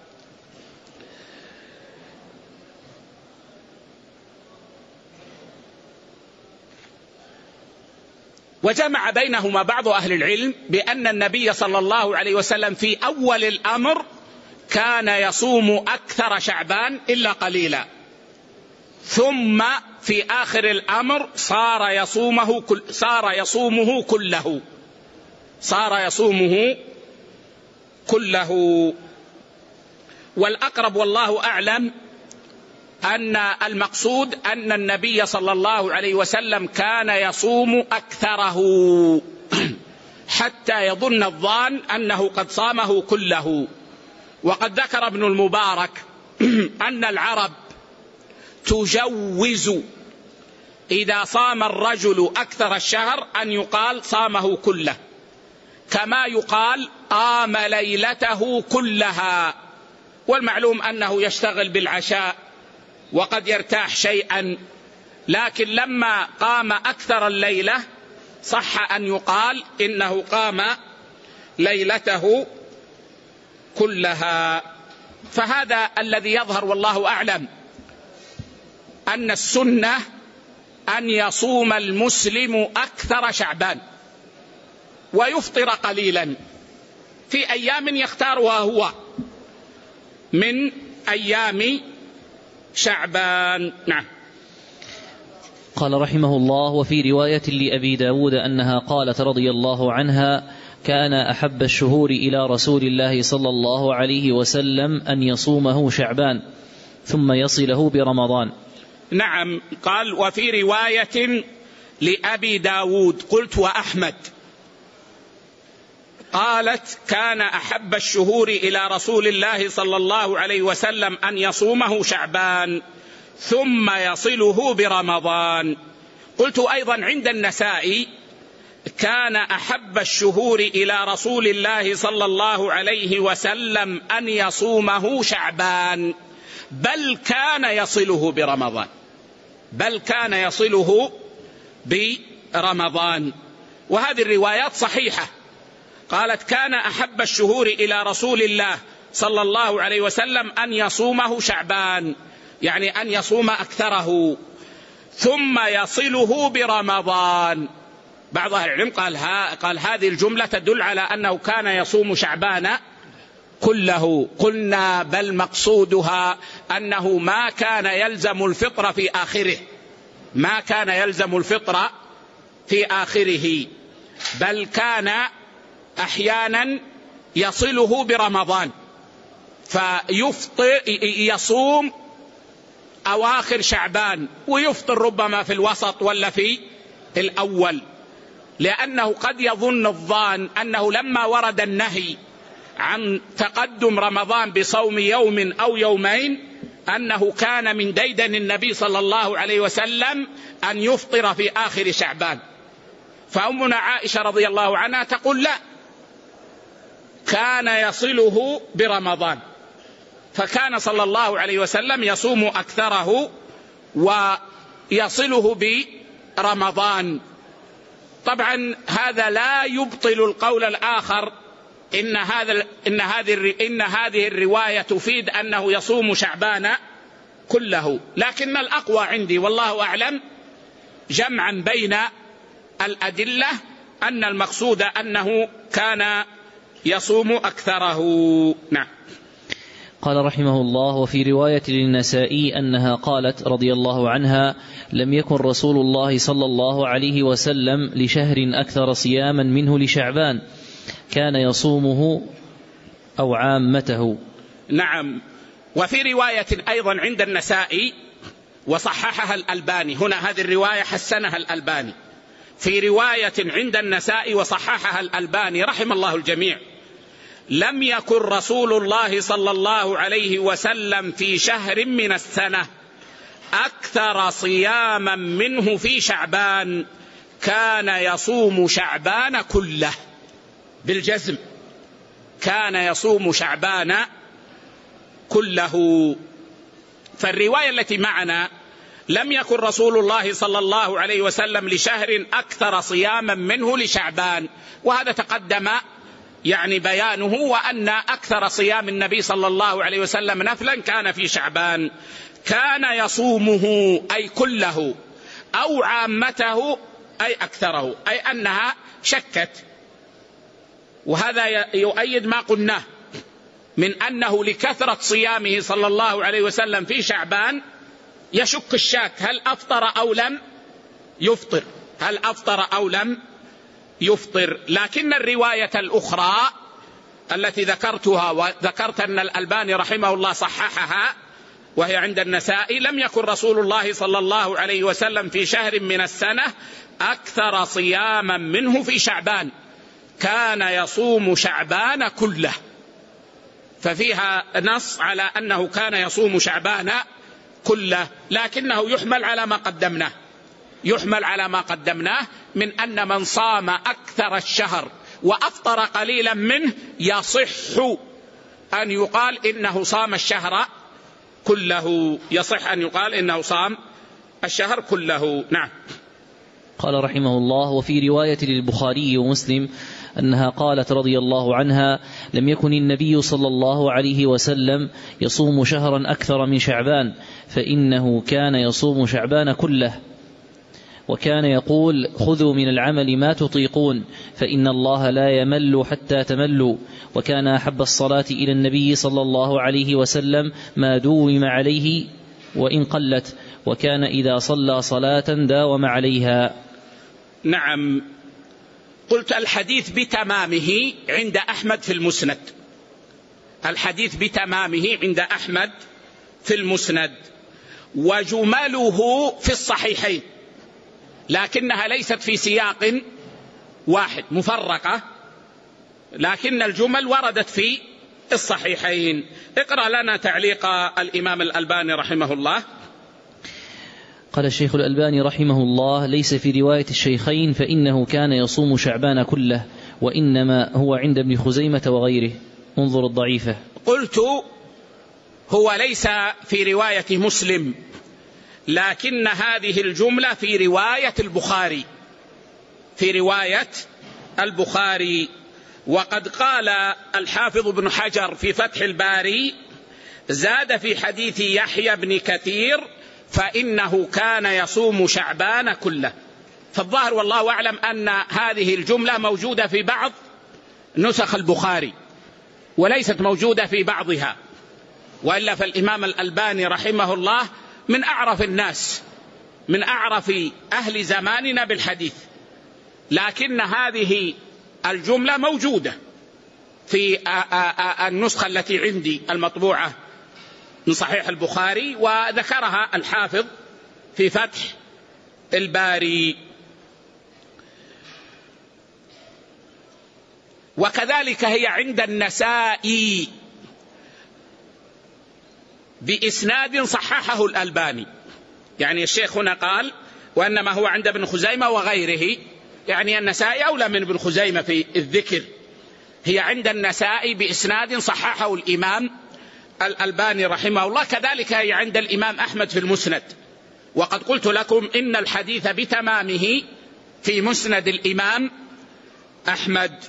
وجمع بينهما بعض أهل العلم بأن النبي صلى الله عليه وسلم في أول الأمر كان يصوم أكثر شعبان إلا قليلا، ثم في آخر الأمر صار يصومه كله. والأقرب والله أعلم أن المقصود أن النبي صلى الله عليه وسلم كان يصوم أكثره حتى يظن الظان أنه قد صامه كله. وقد ذكر ابن المبارك أن العرب تجوز إذا صام الرجل أكثر الشهر أن يقال صامه كله، كما يقال قام ليلته كلها، والمعلوم أنه يشتغل بالعشاء وقد يرتاح شيئا، لكن لما قام أكثر الليلة صح أن يقال إنه قام ليلته كلها. فهذا الذي يظهر والله أعلم، أن السنة أن يصوم المسلم أكثر شعبان ويفطر قليلا في أيام يختارها هو من أيام شعبان. نعم. قال رحمه الله: وفي رواية لأبي داود أنها قالت رضي الله عنها: كان أحب الشهور إلى رسول الله صلى الله عليه وسلم أن يصومه شعبان ثم يصله برمضان. نعم. قال: وفي رواية لأبي داود قلت وأحمد، قالت: كان أحب الشهور إلى رسول الله صلى الله عليه وسلم أن يصومه شعبان ثم يصله برمضان. قلت أيضا عند النسائي: كان أحب الشهور إلى رسول الله صلى الله عليه وسلم أن يصومه شعبان بل كان يصله برمضان، بل كان يصله رمضان. وهذه الروايات صحيحة. قالت: كان أحب الشهور إلى رسول الله صلى الله عليه وسلم أن يصومه شعبان، يعني أن يصوم أكثره ثم يصله برمضان. بعض أهل العلم قال هذه الجملة تدل على أنه كان يصوم شعبان كله. قلنا بل مقصودها أنه ما كان يلزم الفطر في آخره، ما كان يلزم الفطر في آخره، بل كان أحيانا يصله برمضان يصوم أواخر شعبان ويفطر ربما في الوسط ولا في الأول، لأنه قد يظن الظان أنه لما ورد النهي عن تقدم رمضان بصوم يوم أو يومين أنه كان من ديدن النبي صلى الله عليه وسلم أن يفطر في آخر شعبان. فأمنا عائشة رضي الله عنها تقول: لا، كان يصله برمضان، فكان صلى الله عليه وسلم يصوم أكثره ويصله برمضان. طبعا هذا لا يبطل القول الآخر إن هذه الرواية تفيد أنه يصوم شعبان كله، لكن الأقوى عندي والله أعلم جمعا بين الأدلة أن المقصود أنه كان يصوم أكثره. نعم. قال رحمه الله: وفي رواية للنسائي أنها قالت رضي الله عنها: لم يكن رسول الله صلى الله عليه وسلم لشهر أكثر صياما منه لشعبان، كان يصومه أو عامته. نعم. وفي رواية أيضا عند النسائي وصححها الألباني، هنا هذه الرواية حسنها الألباني، في رواية عند النسائي وصححها الألباني رحم الله الجميع: لم يكن رسول الله صلى الله عليه وسلم في شهر من السنة أكثر صياما منه في شعبان، كان يصوم شعبان كله. بالجزم كان يصوم شعبان كله. فالرواية التي معنا: لم يكن رسول الله صلى الله عليه وسلم لشهر أكثر صياما منه لشعبان، وهذا تقدم يعني بيانه، وأن أكثر صيام النبي صلى الله عليه وسلم نفلا كان في شعبان. كان يصومه أي كله أو عامته أي أكثره، أي أنها شكت. وهذا يؤيد ما قلناه من أنه لكثرة صيامه صلى الله عليه وسلم في شعبان يشك الشاك هل أفطر أو لم يفطر، هل أفطر أو لم يفطر. لكن الرواية الأخرى التي ذكرتها وذكرت أن الألباني رحمه الله صححها وهي عند النسائي: لم يكن رسول الله صلى الله عليه وسلم في شهر من السنة أكثر صياما منه في شعبان، كان يصوم شعبان كله. ففيها نص على أنه كان يصوم شعبان كله، لكنه يحمل على ما قدمناه من أن من صام أكثر الشهر وأفطر قليلا منه يصح أن يقال إنه صام الشهر كله، يصح أن يقال إنه صام الشهر كله. نعم. قال رحمه الله: وفي رواية للبخاري ومسلم أنها قالت رضي الله عنها: لم يكن النبي صلى الله عليه وسلم يصوم شهرا أكثر من شعبان، فإنه كان يصوم شعبان كله، وكان يقول: خذوا من العمل ما تطيقون، فإن الله لا يمل حتى تملوا. وكان أحب الصلاة إلى النبي صلى الله عليه وسلم ما دوم عليه وإن قلت، وكان إذا صلى صلاة داوم عليها. نعم. قلت الحديث بتمامه عند أحمد في المسند، الحديث بتمامه عند أحمد في المسند، وجمله في الصحيحين، لكنها ليست في سياق واحد، مفرقة، لكن الجمل وردت في الصحيحين. اقرأ لنا تعليق الإمام الألباني رحمه الله. قال الشيخ الألباني رحمه الله: ليس في رواية الشيخين، فإنه كان يصوم شعبان كله، وإنما هو عند ابن خزيمة وغيره. انظر الضعيفة. قلت هو ليس في رواية مسلم، لكن هذه الجملة في رواية البخاري، في رواية البخاري. وقد قال الحافظ ابن حجر في فتح الباري: زاد في حديث يحيى بن كثير فإنه كان يصوم شعبان كله. فالظاهر والله أعلم أن هذه الجملة موجودة في بعض نسخ البخاري وليست موجودة في بعضها، وإلا فالإمام الألباني رحمه الله من أعرف الناس، من أعرف أهل زماننا بالحديث، لكن هذه الجملة موجودة في النسخة التي عندي المطبوعة من صحيح البخاري، وذكرها الحافظ في فتح الباري. وكذلك هي عند النسائي بإسناد صححه الألباني. يعني الشيخ هنا قال: وإنما هو عند ابن خزيمة وغيره، يعني النسائي أولى من ابن خزيمة في الذكر. هي عند النسائي بإسناد صححه الإمام الألباني رحمه الله. كذلك هي عند الإمام أحمد في المسند، وقد قلت لكم إن الحديث بتمامه في مسند الإمام أحمد.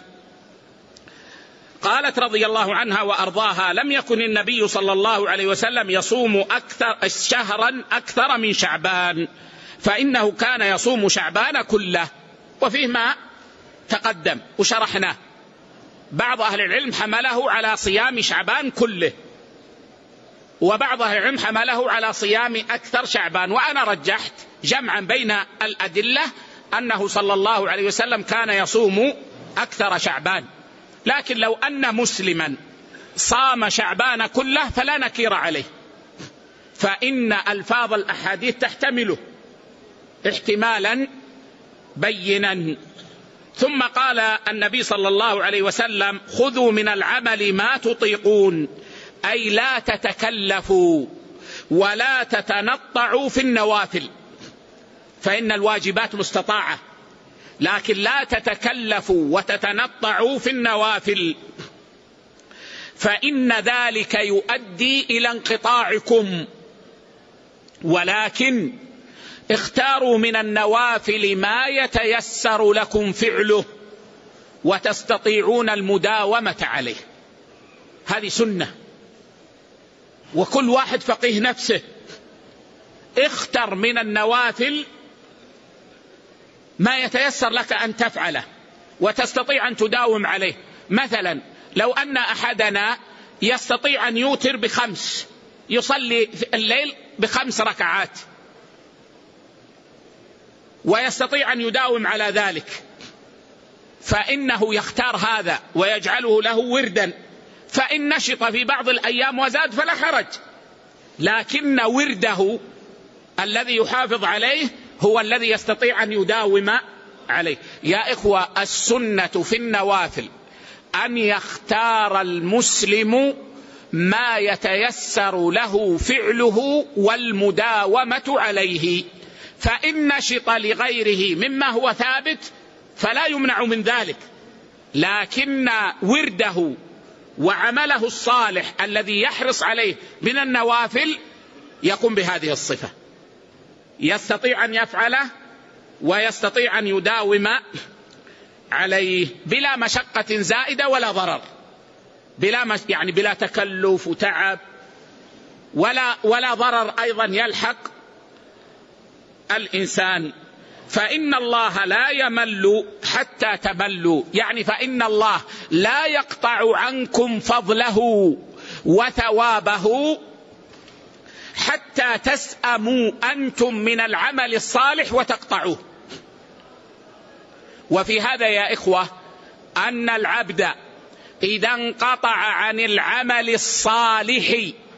قالت رضي الله عنها وأرضاها: لم يكن النبي صلى الله عليه وسلم يصوم شهرا أكثر من شعبان، فإنه كان يصوم شعبان كله. وفيه ما تقدم وشرحناه. بعض أهل العلم حمله على صيام شعبان كله، وبعض أهل العلم حمله على صيام أكثر شعبان، وأنا رجحت جمعا بين الأدلة أنه صلى الله عليه وسلم كان يصوم أكثر شعبان. لكن لو أن مسلما صام شعبان كله فلا نكير عليه، فإن ألفاظ الأحاديث تحتمله احتمالا بينا. ثم قال النبي صلى الله عليه وسلم: خذوا من العمل ما تطيقون، أي لا تتكلفوا ولا تتنطعوا في النوافل، فإن الواجبات مستطاعة، لكن لا تتكلفوا وتتنطعوا في النوافل، فإن ذلك يؤدي إلى انقطاعكم، ولكن اختاروا من النوافل ما يتيسر لكم فعله وتستطيعون المداومة عليه. هذه سنة، وكل واحد فقيه نفسه. اختر من النوافل ما يتيسر لك أن تفعله وتستطيع أن تداوم عليه. مثلا لو أن أحدنا يستطيع أن يوتر ب5، يصلي الليل ب5 ركعات، ويستطيع أن يداوم على ذلك، فإنه يختار هذا ويجعله له وردا، فإن نشط في بعض الأيام وزاد فلا حرج، لكن ورده الذي يحافظ عليه هو الذي يستطيع أن يداوم عليه. يا إخوة، السنة في النوافل أن يختار المسلم ما يتيسر له فعله والمداومة عليه، فإن نشط لغيره مما هو ثابت فلا يمنع من ذلك، لكن ورده وعمله الصالح الذي يحرص عليه من النوافل يقوم بهذه الصفة، يستطيع أن يفعله ويستطيع أن يداوم عليه بلا مشقة زائدة ولا ضرر، يعني بلا تكلف وتعب ولا ضرر أيضا يلحق الإنسان. فإن الله لا يمل حتى تملوا، يعني فإن الله لا يقطع عنكم فضله وثوابه حتى تسأموا أنتم من العمل الصالح وتقطعوه. وفي هذا يا إخوة أن العبد إذا انقطع عن العمل الصالح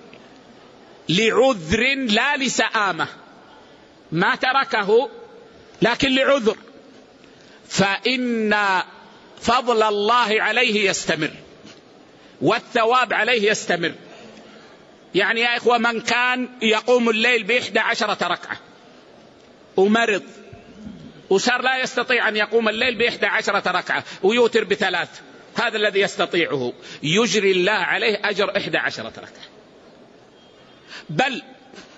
لعذر لا لسآمة، ما تركه لكن لعذر، فإن فضل الله عليه يستمر والثواب عليه يستمر. يعني يا إخوة، من كان يقوم الليل ب11 ركعة ومرض وصار لا يستطيع أن يقوم الليل ب11 ركعة ويوتر ب3، هذا الذي يستطيعه يجري الله عليه أجر 11 ركعة. بل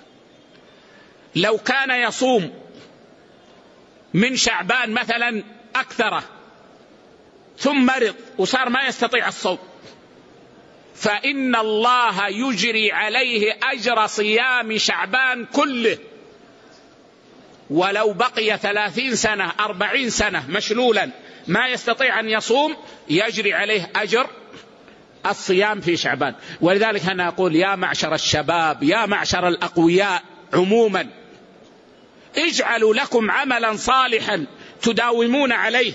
لو كان يصوم من شعبان مثلا أكثره ثم مرض وصار ما يستطيع الصوم، فإن الله يجري عليه أجر صيام شعبان كله، ولو بقي 30 سنة 40 سنة مشلولا ما يستطيع أن يصوم يجري عليه أجر الصيام في شعبان. ولذلك أنا أقول يا معشر الشباب، يا معشر الأقوياء عموما، اجعلوا لكم عملا صالحا تداومون عليه،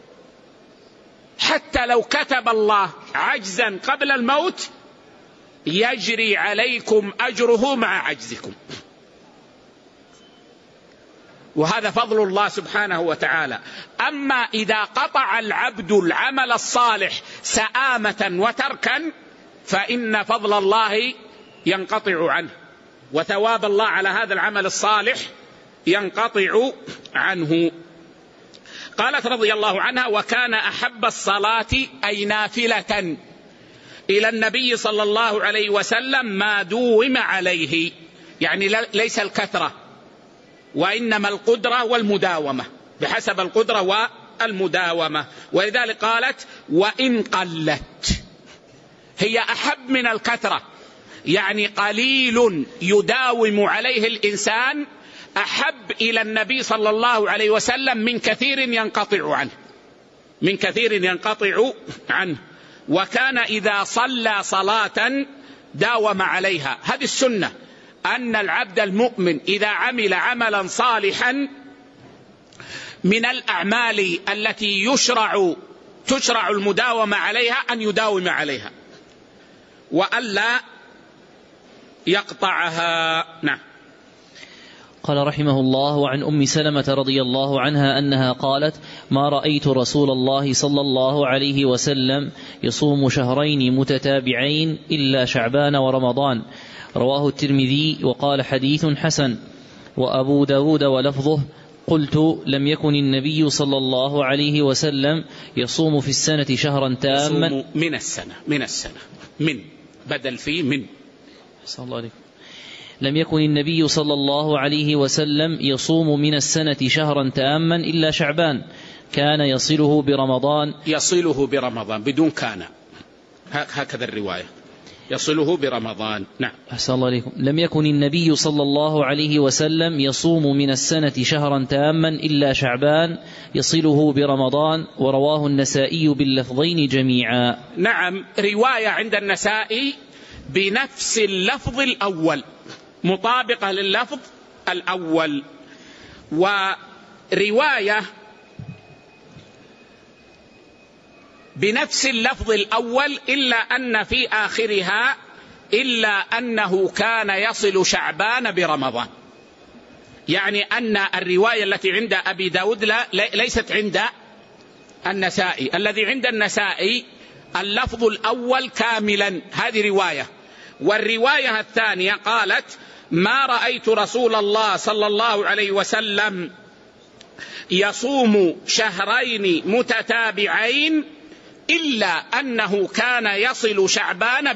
حتى لو كتب الله عجزا قبل الموت يجري عليكم أجره مع عجزكم، وهذا فضل الله سبحانه وتعالى. أما إذا قطع العبد العمل الصالح سآمة وتركا فإن فضل الله ينقطع عنه، وثواب الله على هذا العمل الصالح ينقطع عنه. قالت رضي الله عنها: وكان أحب الصلاة أي نافلة إلى النبي صلى الله عليه وسلم ما دوم عليه، يعني ليس الكثرة وإنما القدرة والمداومة، بحسب القدرة والمداومة. ولذلك قالت: وإن قلت، هي أحب من الكثرة، يعني قليل يداوم عليه الإنسان أحب إلى النبي صلى الله عليه وسلم من كثير ينقطع عنه، من كثير ينقطع عنه. وكان إذا صلى صلاة داوم عليها. هذه السنة، أن العبد المؤمن إذا عمل عملا صالحا من الأعمال التي تشرع المداومة عليها أن يداوم عليها وألا يقطعها. نعم. قال رحمه الله: وعن أم سلمة رضي الله عنها أنها قالت: ما رأيت رسول الله صلى الله عليه وسلم يصوم شهرين متتابعين إلا شعبان ورمضان. رواه الترمذي وقال: حديث حسن. وأبو داود ولفظه: قلت: لم يكن النبي صلى الله عليه وسلم يصوم في السنة شهرا تاما. من السنة من بدل فيه من. صلى الله عليه. لم يكن النبي صلى الله عليه وسلم يصوم من السنة شهرا تاما إلا شعبان، كان يصله برمضان بدون كان، هكذا الرواية، يصله برمضان. نعم. أحسن الله عليكم. لم يكن النبي صلى الله عليه وسلم يصوم من السنة شهرا تاما إلا شعبان يصله برمضان. ورواه النسائي باللفظين جميعا. نعم، رواية عند النسائي بنفس اللفظ الأول، مطابقة لللفظ الأول، ورواية بنفس اللفظ الأول إلا أن في آخرها إلا أنه كان يصل شعبان برمضان، يعني أن الرواية التي عند أبي داود ليست عند النسائي. الذي عند النسائي اللفظ الأول كاملا، هذه رواية. والرواية الثانية قالت: ما رأيت رسول الله صلى الله عليه وسلم يصوم شهرين متتابعين إلا أنه كان يصل شعبان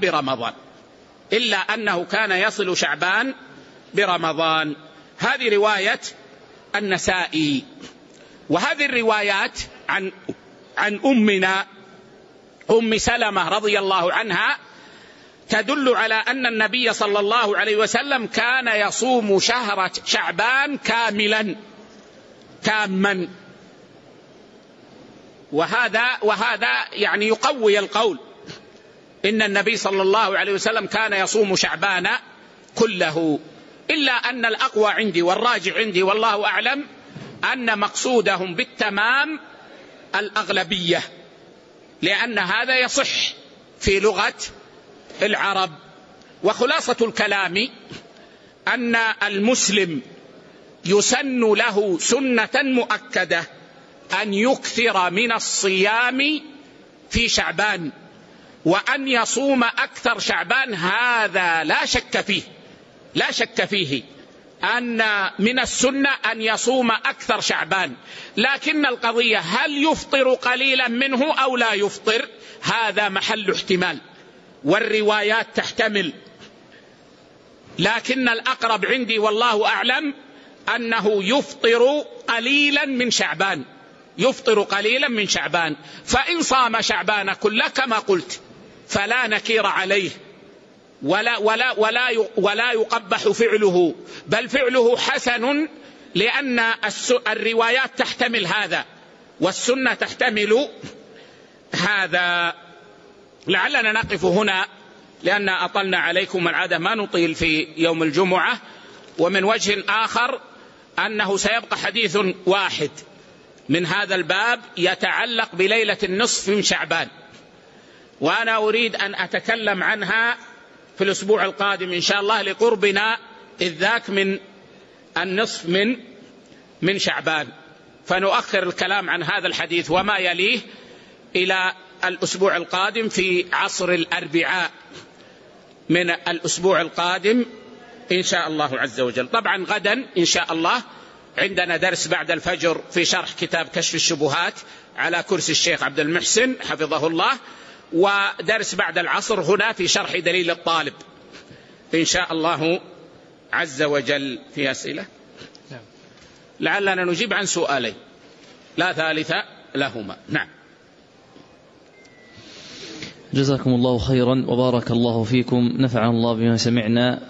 برمضان. هذه رواية النسائي. وهذه الروايات عن أمنا أم سلمة رضي الله عنها تدل على أن النبي صلى الله عليه وسلم كان يصوم شهر شعبان تاما، وهذا يعني يقوي القول إن النبي صلى الله عليه وسلم كان يصوم شعبان كله. إلا أن الأقوى عندي والراجع عندي والله أعلم أن مقصودهم بالتمام الأغلبية، لأن هذا يصح في لغة العرب. وخلاصة الكلام أن المسلم يسن له سنة مؤكدة أن يكثر من الصيام في شعبان، وأن يصوم أكثر شعبان، هذا لا شك فيه أن من السنة أن يصوم أكثر شعبان. لكن القضية هل يفطر قليلا منه أو لا يفطر، هذا محل احتمال، والروايات تحتمل. لكن الأقرب عندي والله أعلم أنه يفطر قليلا من شعبان، يفطر قليلا من شعبان، فإن صام شعبان كله كما قلت فلا نكير عليه ولا يقبح فعله، بل فعله حسن، لأن الروايات تحتمل هذا والسنة تحتمل هذا. لعلنا نقف هنا لأن أطلنا عليكم، العادة ما نطيل في يوم الجمعة. ومن وجه آخر أنه سيبقى حديث واحد من هذا الباب يتعلق بليلة النصف من شعبان، وأنا أريد أن أتكلم عنها في الأسبوع القادم إن شاء الله، لقربنا إذ ذاك من النصف من شعبان، فنؤخر الكلام عن هذا الحديث وما يليه إلى الأسبوع القادم في عصر الأربعاء من الأسبوع القادم إن شاء الله عز وجل. طبعا غدا إن شاء الله عندنا درس بعد الفجر في شرح كتاب كشف الشبهات على كرسي الشيخ عبد المحسن حفظه الله، ودرس بعد العصر هنا في شرح دليل الطالب إن شاء الله عز وجل. في أسئلة؟ لعلنا نجيب عن سؤالين لا ثالث لهما. نعم. جزاكم الله خيرا وبارك الله فيكم، نفعنا الله بما سمعنا.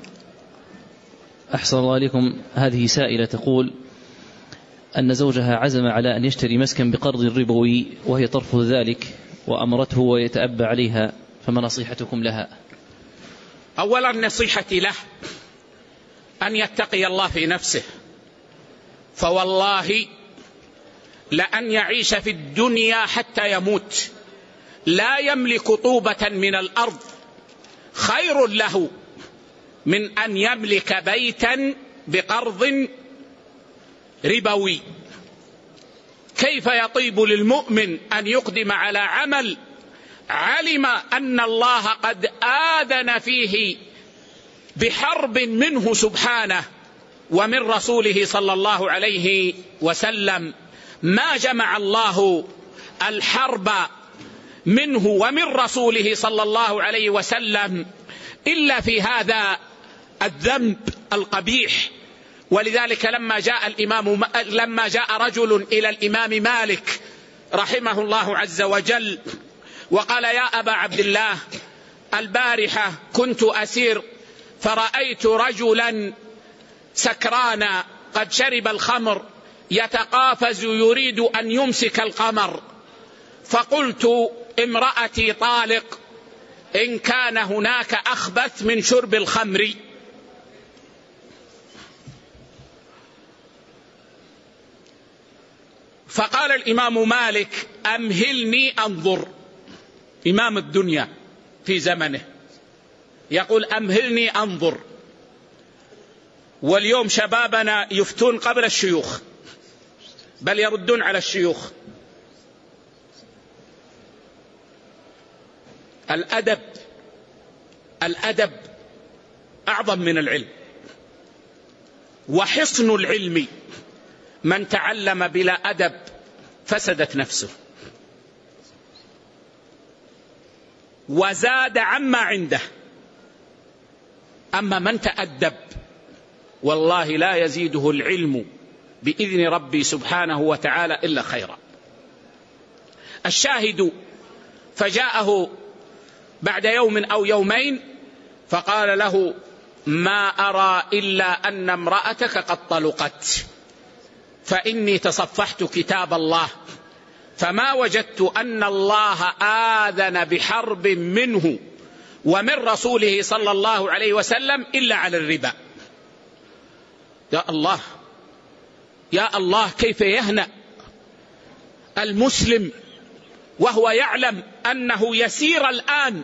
أحسن الله عليكم. هذه سائلة تقول أن زوجها عزم على أن يشتري مسكن بقرض ربوي وهي ترفض ذلك وأمرته ويتأبى عليها، فما نصيحتكم لها؟ أولا نصيحتي له أن يتقي الله في نفسه، فوالله لأن يعيش في الدنيا حتى يموت لا يملك طوبة من الأرض خير له من أن يملك بيتا بقرض ربوي. كيف يطيب للمؤمن أن يقدم على عمل علم أن الله قد آذن فيه بحرب منه سبحانه ومن رسوله صلى الله عليه وسلم؟ ما جمع الله الحرب منه ومن رسوله صلى الله عليه وسلم إلا في هذا الذنب القبيح. ولذلك لما جاء رجل إلى الإمام مالك رحمه الله عز وجل وقال: يا أبا عبد الله، البارحة كنت أسير فرأيت رجلا سكرانا قد شرب الخمر يتقافز يريد أن يمسك القمر، فقلت: امرأتي طالق إن كان هناك أخبث من شرب الخمر. فقال الإمام مالك: أمهلني أنظر. إمام الدنيا في زمنه يقول: أمهلني أنظر. واليوم شبابنا يفتون قبل الشيوخ، بل يردون على الشيوخ. الأدب أعظم من العلم، وحصن العلم من تعلم بلا أدب فسدت نفسه وزاد عما عنده. أما من تأدب والله لا يزيده العلم بإذن ربي سبحانه وتعالى إلا خيرا. الشاهد: فجاءه بعد يوم أو يومين فقال له: ما أرى إلا أن امرأتك قد طلقت، فإني تصفحت كتاب الله فما وجدت أن الله آذن بحرب منه ومن رسوله صلى الله عليه وسلم إلا على الربا. يا الله يا الله، كيف يهنأ المسلم وهو يعلم أنه يسير الآن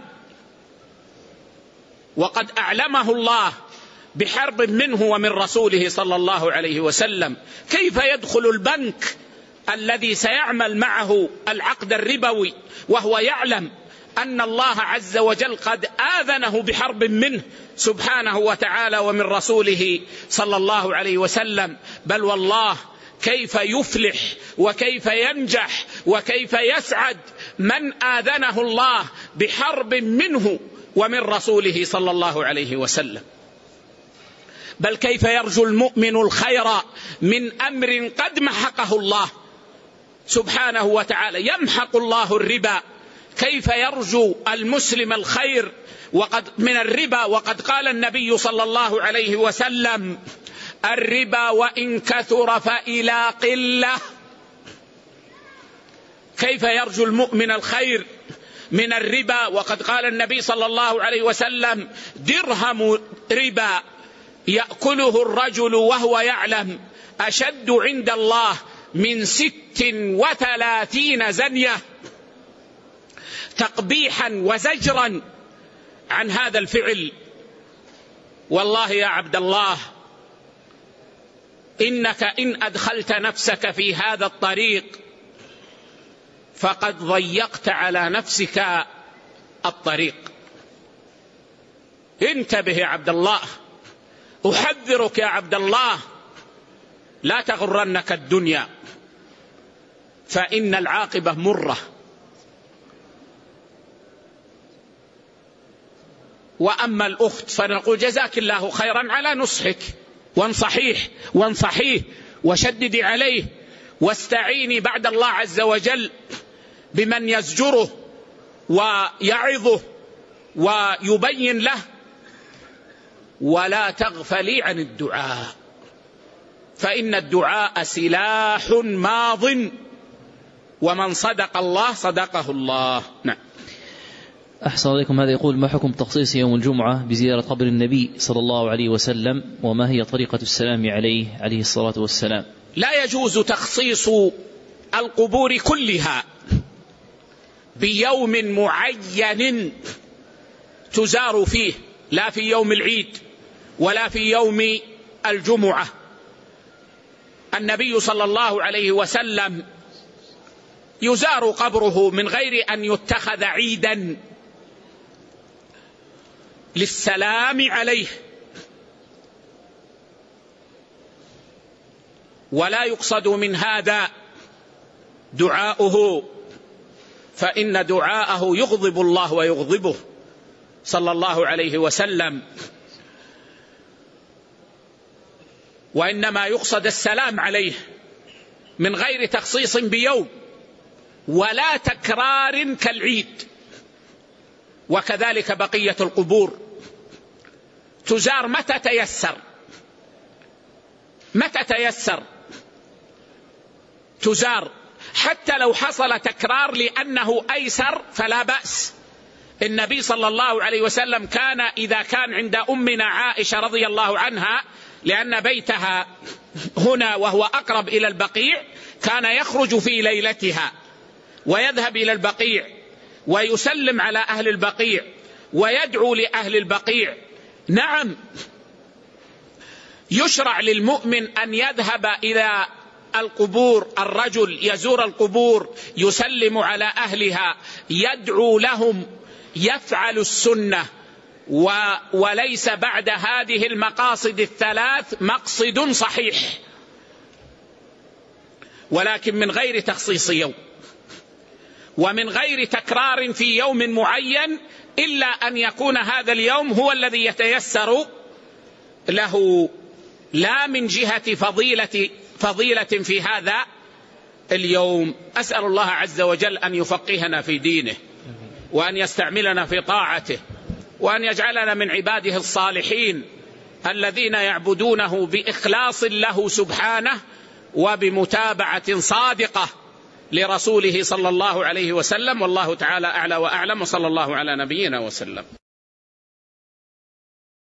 وقد أعلمه الله بحرب منه ومن رسوله صلى الله عليه وسلم. كيف يدخل البنك الذي سيعمل معه العقد الربوي وهو يعلم أن الله عز وجل قد آذنه بحرب منه سبحانه وتعالى ومن رسوله صلى الله عليه وسلم؟ بل والله كيف يفلح وكيف ينجح وكيف يسعد من آذنه الله بحرب منه ومن رسوله صلى الله عليه وسلم. بل كيف يرجو المؤمن الخير من أمر قد محقه الله. سبحانه وتعالى يمحق الله الربا، كيف يرجو المسلم الخير من الربا وقد قال النبي صلى الله عليه وسلم: الربا وإن كثر فإلى قلة. كيف يرجو المؤمن الخير من الربا وقد قال النبي صلى الله عليه وسلم: درهم ربا يأكله الرجل وهو يعلم أشد عند الله من 36 زنية، تقبيحا وزجرا عن هذا الفعل. والله يا عبد الله إنك إن أدخلت نفسك في هذا الطريق فقد ضيقت على نفسك الطريق. انتبه يا عبد الله، أحذرك يا عبد الله، لا تغرنك الدنيا فإن العاقبة مرة. وأما الأخت فنقول جزاك الله خيرا على نصحك، وانصحيه وشددي عليه، واستعيني بعد الله عز وجل بمن يزجره ويعظه ويبين له، ولا تغفلي عن الدعاء، فإن الدعاء سلاح ماض، ومن صدق الله صدقه الله. نعم. أحسن عليكم. هذا يقول: ما حكم تخصيص يوم الجمعة بزيارة قبر النبي صلى الله عليه وسلم، وما هي طريقة السلام عليه الصلاة والسلام؟ لا يجوز تخصيص القبور كلها بيوم معين تزار فيه، لا في يوم العيد ولا في يوم الجمعة. النبي صلى الله عليه وسلم يزار قبره من غير أن يتخذ عيدا للسلام عليه، ولا يقصد من هذا دعاؤه، فإن دعاءه يغضب الله ويغضبه صلى الله عليه وسلم، وإنما يقصد السلام عليه من غير تخصيص بيوم ولا تكرار كالعيد. وكذلك بقية القبور تزار متى تيسر تزار، حتى لو حصل تكرار لأنه أيسر فلا بأس. النبي صلى الله عليه وسلم كان إذا كان عند أمنا عائشة رضي الله عنها، لأن بيتها هنا وهو أقرب إلى البقيع، كان يخرج في ليلتها ويذهب إلى البقيع ويسلم على أهل البقيع ويدعو لأهل البقيع. نعم، يشرع للمؤمن أن يذهب إلى القبور، الرجل يزور القبور يسلم على أهلها يدعو لهم، يفعل السنة، وليس بعد هذه المقاصد الثلاث مقصد صحيح، ولكن من غير تخصيص يوم ومن غير تكرار في يوم معين، إلا أن يكون هذا اليوم هو الذي يتيسر له، لا من جهة فضيلة في هذا اليوم. أسأل الله عز وجل أن يفقهنا في دينه، وأن يستعملنا في طاعته، وأن يجعلنا من عباده الصالحين الذين يعبدونه بإخلاص له سبحانه وبمتابعة صادقة لرسوله صلى الله عليه وسلم. والله تعالى أعلى وأعلم، وصلى الله على نبينا وسلم.